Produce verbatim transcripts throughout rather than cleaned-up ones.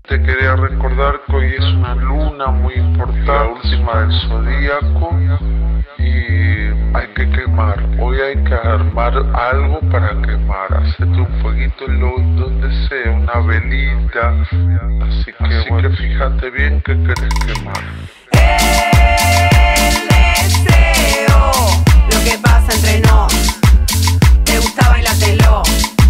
Te quería recordar que hoy es una luna muy importante, la última del zodíaco, y hay que quemar. Hoy hay que armar algo para quemar. Hacete un fueguito en lo, donde sea, una velita. Así que, Así bueno, que fíjate bien que querés quemar. El deseo, lo que pasa entre nos. Te gusta bailártelo.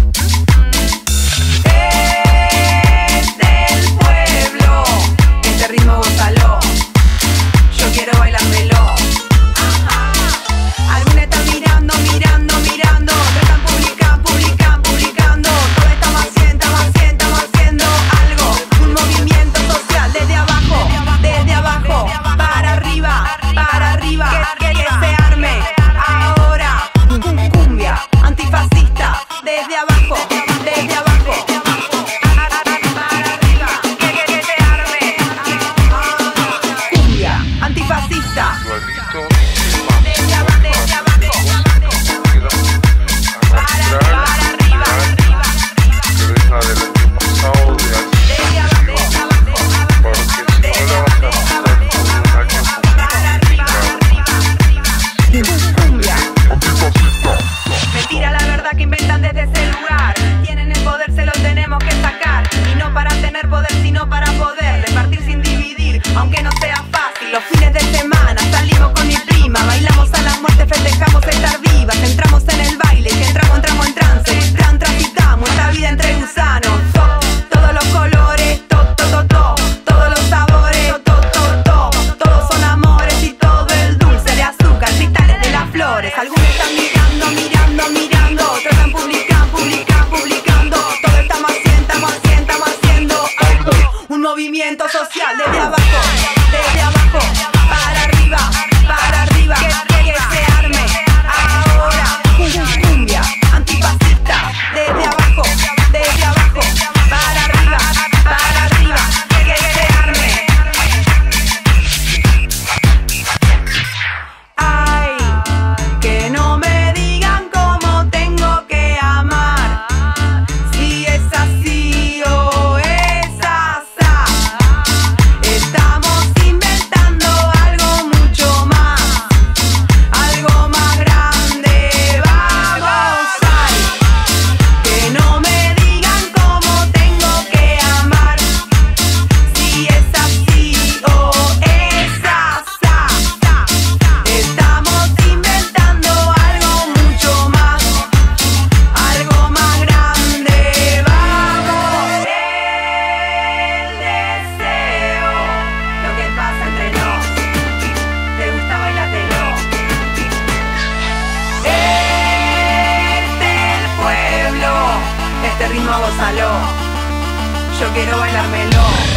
Ritmo gózalo, yo quiero bailármelo. Ajá. Algunos están mirando, mirando, mirando. Otros están publicando, publicando, publicando. Todos estamos haciendo, estamos haciendo, estamos haciendo algo. Un movimiento social desde abajo, desde abajo, para arriba, para arriba. Que, que se arme ahora. Cumbia antifascista, desde abajo, desde abajo. Antifascista. Desde abajo, desde abajo. Para arriba, arriba. Que venga del año pasado, de año desde abajo, porque si no la vas a pasar por un año para arriba, arriba. Cumbia. Mentira la verdad que inventan desde ese lugar. Tienen el poder, se lo tenemos que sacar. Y no para tener poder, sino para poder repartir sin dividir, aunque no sea fácil. Los fines de semana salimos con mi prima, bailamos a la muerte, festejamos estar vivas. Entramos en el baile, que entramos, entramos en trance. Tran, transitamos esta vida entre gusanos. To, todos los colores, to, to, to, to, todos los sabores, to, to, to, to, todos son amores y todo el dulce de azúcar, cristales de las flores. Algunos están mirando, mirando, mirando. Otros están publicando, publicando, publicando. Todos estamos haciendo, estamos haciendo, estamos haciendo algo. Un movimiento social desde abajo, desde abajo, para arriba, para arriba, que, que se arme ahora. Cumbia antifascista, desde abajo, desde abajo, para arriba, para arriba, que se arme. Ay, que no me digan cómo tengo que amar, si es así o es asá. Estamos inventando algo mucho más, algo más grande. Vamos, ay, que no me digan cómo tengo que amar, si es así o es asá. Estamos inventando algo mucho más, algo más grande. Vamos, el deseo, lo que pasa entre nos. Te gusta bailártelo. Este el pueblo, este ritmo gózalo, yo quiero bailármelo.